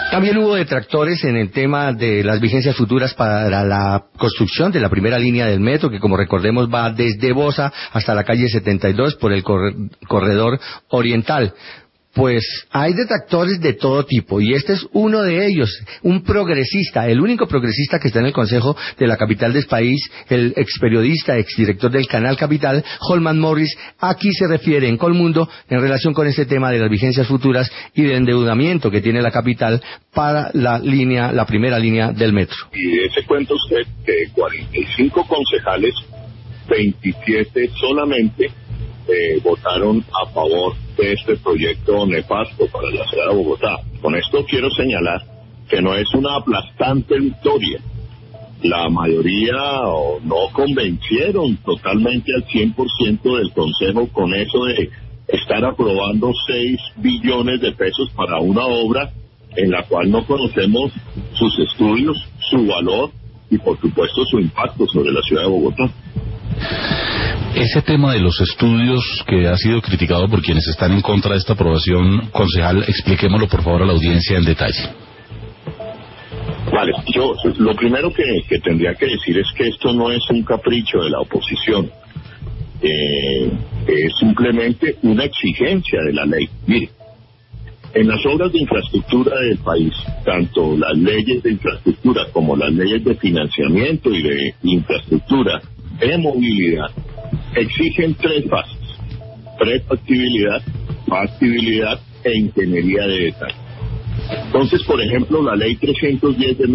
También hubo detractores en el tema de las vigencias futuras para la construcción de la primera línea del metro, que como recordemos va desde Bosa hasta la calle 72 por el corredor oriental. Pues hay detractores de todo tipo, y este es uno de ellos, un progresista, el único progresista que está en el Consejo de la capital del país, el experiodista, exdirector del canal Capital, Holman Morris. Aquí se refiere en Colmundo en relación con este tema de las vigencias futuras y del endeudamiento que tiene la capital para la primera línea del metro. Y ese cuenta usted que 45 concejales, 27 solamente votaron a favor de este proyecto nefasto para la ciudad de Bogotá. Con esto quiero señalar que no es una aplastante victoria. La mayoría no convencieron totalmente al 100% del Consejo con eso de estar aprobando 6 billones de pesos para una obra en la cual no conocemos sus estudios, su valor y por supuesto su impacto sobre la ciudad de Bogotá. Ese tema de los estudios que ha sido criticado por quienes están en contra de esta aprobación, concejal, expliquémoslo por favor a la audiencia en detalle. Vale, yo lo primero que tendría que decir es que esto no es un capricho de la oposición, es simplemente una exigencia de la ley. Mire, en las obras de infraestructura del país, tanto las leyes de infraestructura como las leyes de financiamiento y de infraestructura de movilidad exigen 3 fases: prefactibilidad, factibilidad e ingeniería de detalle. Entonces, por ejemplo, la ley 310 de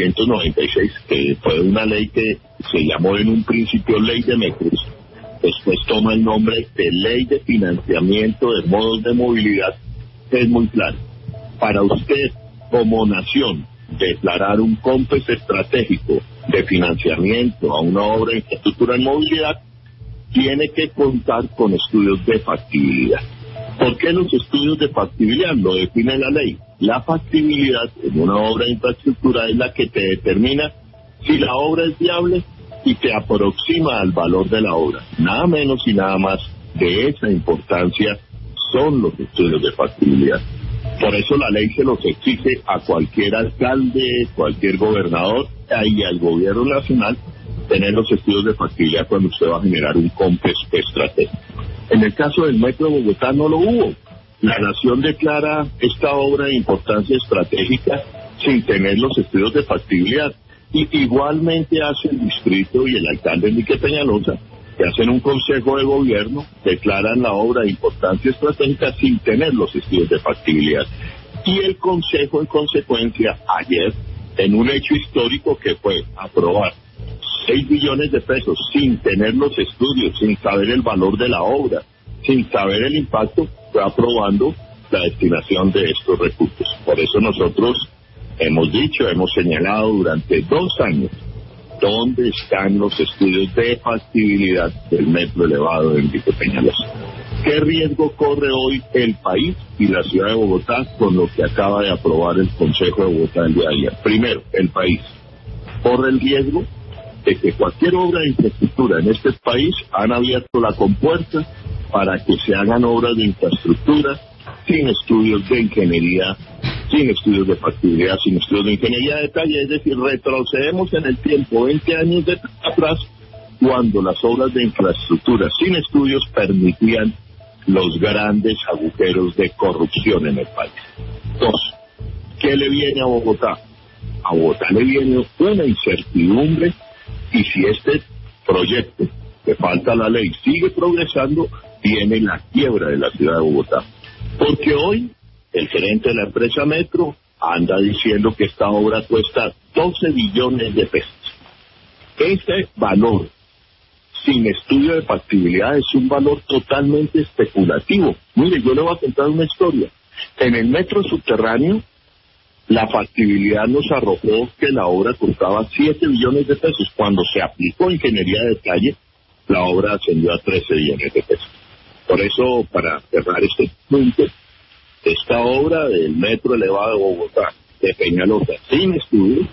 1996, que fue una ley que se llamó en un principio Ley de Metros, después toma el nombre de Ley de Financiamiento de Modos de Movilidad, es muy claro. Para usted, como nación, declarar un COMPES estratégico de financiamiento a una obra de infraestructura en movilidad, tiene que contar con estudios de factibilidad. ¿Por qué los estudios de factibilidad? Lo define la ley. La factibilidad en una obra de infraestructura es la que te determina si la obra es viable y te aproxima al valor de la obra. Nada menos y nada más de esa importancia son los estudios de factibilidad. Por eso la ley se los exige a cualquier alcalde, cualquier gobernador y al gobierno nacional, tener los estudios de factibilidad cuando usted va a generar un COMPES estratégico. En el caso del Metro de Bogotá no lo hubo. La nación declara esta obra de importancia estratégica sin tener los estudios de factibilidad. Y igualmente hace el distrito y el alcalde Enrique Peñalosa, que hacen un consejo de gobierno, declaran la obra de importancia estratégica sin tener los estudios de factibilidad. Y el consejo, en consecuencia, ayer, en un hecho histórico que fue aprobar 6 billones de pesos sin tener los estudios, sin saber el valor de la obra, sin saber el impacto, fue aprobando la destinación de estos recursos. Por eso nosotros hemos señalado durante 2 años dónde están los estudios de factibilidad del metro elevado de Enrique Peñalosa. ¿Qué riesgo corre hoy el país y la ciudad de Bogotá con lo que acaba de aprobar el Consejo de Bogotá el día de ayer? Primero, el país corre el riesgo de que cualquier obra de infraestructura en este país han abierto la compuerta para que se hagan obras de infraestructura sin estudios de ingeniería, sin estudios de factibilidad, sin estudios de ingeniería de detalle. Es decir, retrocedemos en el tiempo 20 años atrás, cuando las obras de infraestructura sin estudios permitían los grandes agujeros de corrupción en el país. 2. ¿Qué le viene a Bogotá? A Bogotá le viene una incertidumbre, y si este proyecto, que falta la ley, sigue progresando, viene la quiebra de la ciudad de Bogotá. Porque hoy el gerente de la empresa Metro anda diciendo que esta obra cuesta 12 billones de pesos. Ese valor, sin estudio de factibilidad, es un valor totalmente especulativo. Mire, yo le voy a contar una historia. En el metro subterráneo, la factibilidad nos arrojó que la obra costaba 7 billones de pesos. Cuando se aplicó ingeniería de detalle, la obra ascendió a 13 billones de pesos. Por eso, para cerrar este punto, esta obra del metro elevado de Bogotá, de Peñalosa, sin estudio,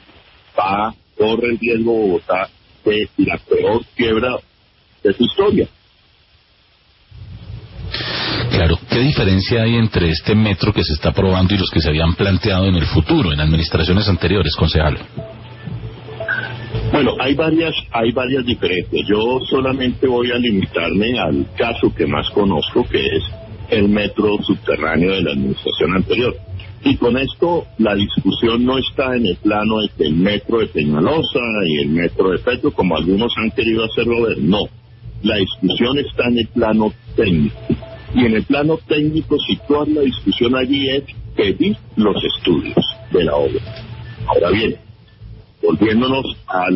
corre el riesgo Bogotá de la peor quiebra de su historia. Claro, ¿qué diferencia hay entre este metro que se está aprobando y los que se habían planteado en el futuro, en administraciones anteriores, concejal? Bueno, hay varias diferencias. Yo solamente voy a limitarme al caso que más conozco, que es el metro subterráneo de la administración anterior. Y con esto la discusión no está en el plano de que el metro de Peñalosa y el metro de Petro, como algunos han querido hacerlo ver, no. La discusión está en el plano técnico. Y en el plano técnico situar la discusión allí es pedir los estudios de la obra. Ahora bien, volviéndonos a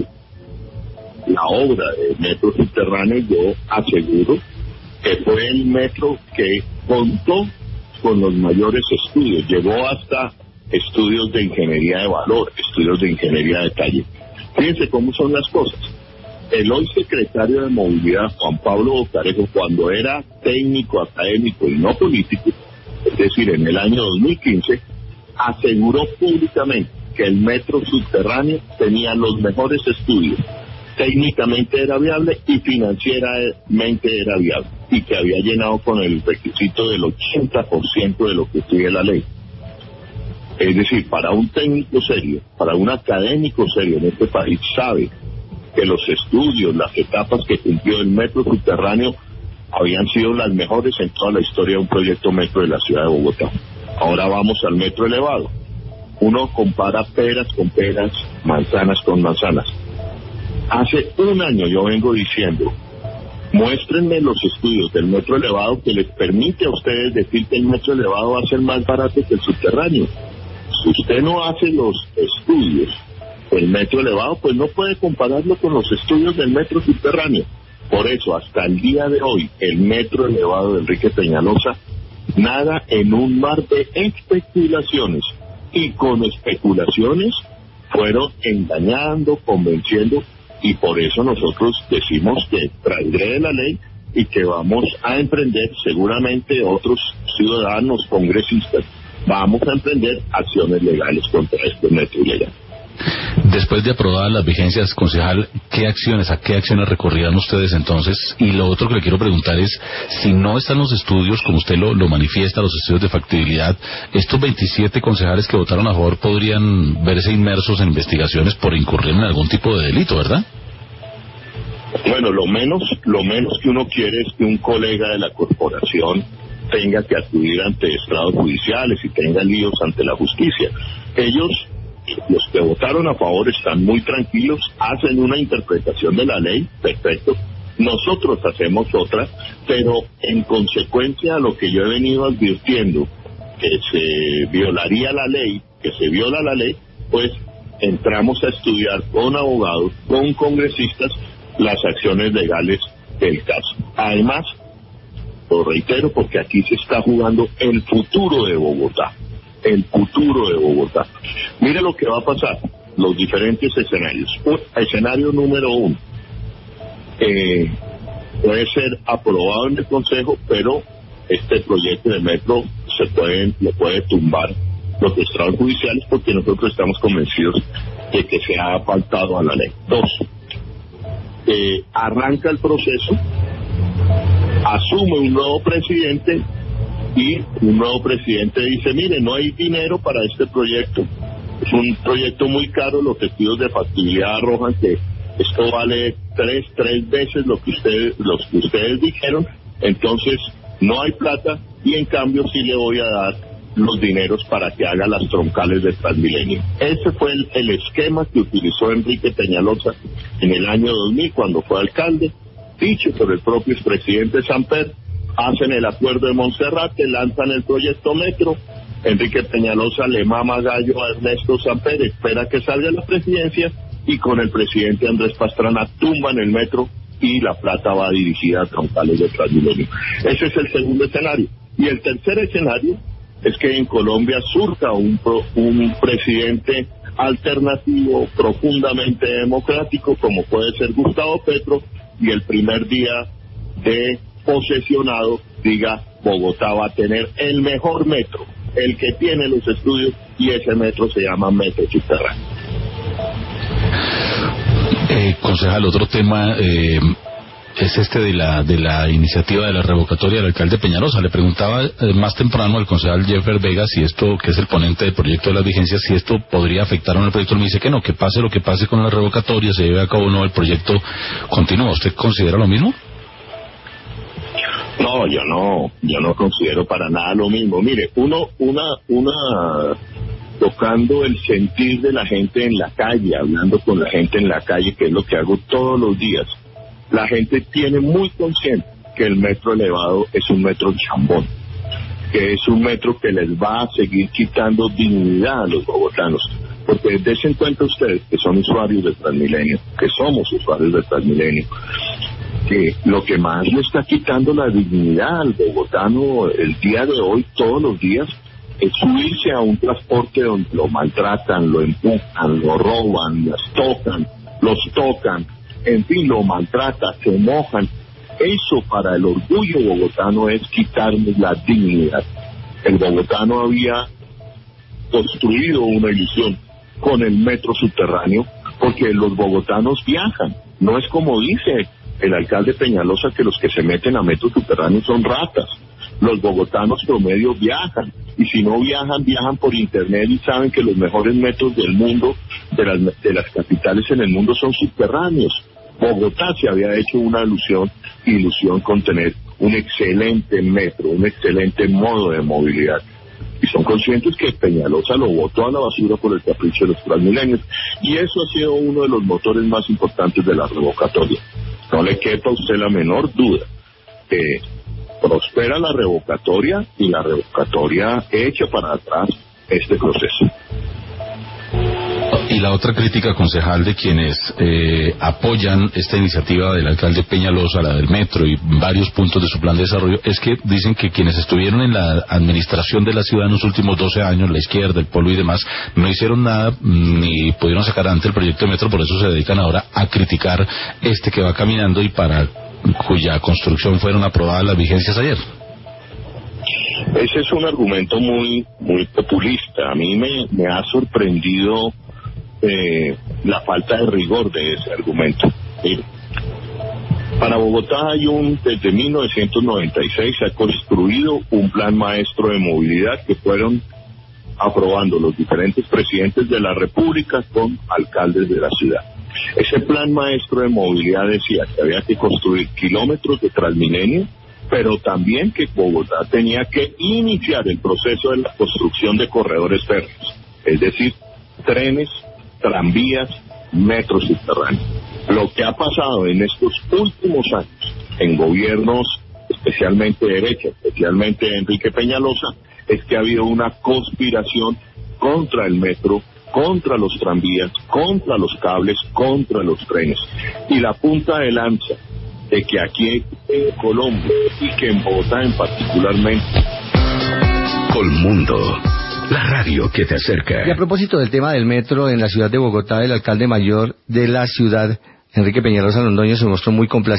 la obra del metro subterráneo, yo aseguro que fue el metro que contó con los mayores estudios, llegó hasta estudios de ingeniería de valor, estudios de ingeniería de calle. Fíjense cómo son las cosas. El hoy secretario de Movilidad, Juan Pablo Bocarejo, cuando era técnico, académico y no político, es decir, en el año 2015, aseguró públicamente que el metro subterráneo tenía los mejores estudios. Técnicamente era viable y financieramente era viable, y que había llenado con el requisito del 80% de lo que pide la ley. Es decir, para un técnico serio, para un académico serio en este país, sabe que los estudios, las etapas que cumplió el metro subterráneo habían sido las mejores en toda la historia de un proyecto metro de la ciudad de Bogotá. Ahora vamos al metro elevado. Uno compara peras con peras, manzanas con manzanas. Hace un año yo vengo diciendo, muéstrenme los estudios del metro elevado que les permite a ustedes decir que el metro elevado va a ser más barato que el subterráneo. Si usted no hace los estudios del metro elevado, pues no puede compararlo con los estudios del metro subterráneo. Por eso, hasta el día de hoy, el metro elevado de Enrique Peñalosa nada en un mar de especulaciones. Y con especulaciones fueron engañando, convenciendo, y por eso nosotros decimos que transgrede la ley y que vamos a emprender, seguramente otros ciudadanos congresistas, vamos a emprender acciones legales contra este metro ilegal. Después de aprobadas las vigencias, concejal, ¿a qué acciones recorrían ustedes entonces? Y lo otro que le quiero preguntar es, si no están los estudios, como usted lo manifiesta, los estudios de factibilidad, estos 27 concejales que votaron a favor podrían verse inmersos en investigaciones por incurrir en algún tipo de delito, ¿verdad? Bueno, lo menos que uno quiere es que un colega de la corporación tenga que acudir ante estrados judiciales y tenga líos ante la justicia. Ellos, los que votaron a favor, están muy tranquilos, hacen una interpretación de la ley, perfecto. Nosotros hacemos otra, pero en consecuencia a lo que yo he venido advirtiendo, que se violaría la ley, que se viola la ley, pues entramos a estudiar con abogados, con congresistas, las acciones legales del caso. Además, lo reitero porque aquí se está jugando el futuro de Bogotá. El futuro de Bogotá. Mire lo que va a pasar, los diferentes escenarios. Escenario número 1. Puede ser aprobado en el Consejo, pero este proyecto de metro le puede tumbar los estrados judiciales porque nosotros estamos convencidos de que se ha faltado a la ley. 2. Arranca el proceso, asume un nuevo presidente y un nuevo presidente dice, mire, no hay dinero para este proyecto, es un proyecto muy caro, los estudios de factibilidad arrojan que esto vale tres veces lo que ustedes dijeron, entonces no hay plata y en cambio sí le voy a dar los dineros para que haga las troncales de Transmilenio. Ese fue el esquema que utilizó Enrique Peñalosa en el año 2000 cuando fue alcalde, dicho por el propio expresidente Samper. Hacen el acuerdo de Monserrate, lanzan el proyecto metro, Enrique Peñalosa le mama gallo a Ernesto Samper, espera que salga la presidencia y con el presidente Andrés Pastrana tumban el metro y la plata va dirigida a troncales de Transmilenio. Ese es el segundo escenario. Y el tercer escenario es que en Colombia surja un presidente alternativo, profundamente democrático, como puede ser Gustavo Petro, y el primer día de posesionado diga, Bogotá va a tener el mejor metro, el que tiene los estudios, y ese metro se llama metro subterráneo. Concejal, otro tema, es este de la iniciativa de la revocatoria del alcalde Peñalosa. Le preguntaba más temprano al concejal Jeffer Vega si esto, que es el ponente del proyecto de las vigencias, si esto podría afectar a un proyecto. Él me dice que no, que pase lo que pase con la revocatoria, se lleve a cabo o no, el proyecto continúa. ¿Usted considera lo mismo? No, yo no considero para nada lo mismo. Mire, tocando el sentir de la gente en la calle, hablando con la gente en la calle, que es lo que hago todos los días. La gente tiene muy consciente que el metro elevado es un metro chambón, que es un metro que les va a seguir quitando dignidad a los bogotanos. Porque desen cuenta ustedes que son usuarios de Transmilenio, que somos usuarios de Transmilenio, que lo que más le está quitando la dignidad al bogotano el día de hoy, todos los días, es subirse a un transporte donde lo maltratan, lo empujan, lo roban, los tocan, en fin, lo maltratan, se mojan. Eso para el orgullo bogotano es quitarnos la dignidad. El bogotano había construido una ilusión con el metro subterráneo, porque los bogotanos viajan. No es como dice el alcalde Peñalosa, que los que se meten a metro subterráneo son ratas. Los bogotanos promedio viajan, y si no viajan, viajan por internet, y saben que los mejores metros del mundo, de las capitales en el mundo, son subterráneos. Bogotá se había hecho una ilusión con tener un excelente metro, un excelente modo de movilidad. Y son conscientes que Peñalosa lo botó a la basura por el capricho de los transmilenios. Y eso ha sido uno de los motores más importantes de la revocatoria. No le quepa a usted la menor duda que prospera la revocatoria, y la revocatoria echa para atrás este proceso. Y la otra crítica, concejal, de quienes apoyan esta iniciativa del alcalde Peñalosa, la del metro y varios puntos de su plan de desarrollo, es que dicen que quienes estuvieron en la administración de la ciudad en los últimos 12 años, la izquierda, el pueblo y demás, no hicieron nada ni pudieron sacar adelante el proyecto de metro, por eso se dedican ahora a criticar este que va caminando y para cuya construcción fueron aprobadas las vigencias ayer. Ese es un argumento muy populista. A mí me ha sorprendido la falta de rigor de ese argumento. Para Bogotá desde 1996 se ha construido un plan maestro de movilidad que fueron aprobando los diferentes presidentes de la República con alcaldes de la ciudad. Ese plan maestro de movilidad decía que había que construir kilómetros de Transmilenio, pero también que Bogotá tenía que iniciar el proceso de la construcción de corredores férreos, es decir, trenes, tranvías, metros subterráneos. Lo que ha pasado en estos últimos años en gobiernos, especialmente de derecha, especialmente de Enrique Peñalosa, es que ha habido una conspiración contra el metro, contra los tranvías, contra los cables, contra los trenes. Y la punta de lanza de que aquí en Colombia y que en Bogotá en particularmente. Colmundo, la radio que te acerca. Y a propósito del tema del metro en la ciudad de Bogotá, el alcalde mayor de la ciudad, Enrique Peñalosa Londoño, se mostró muy complacido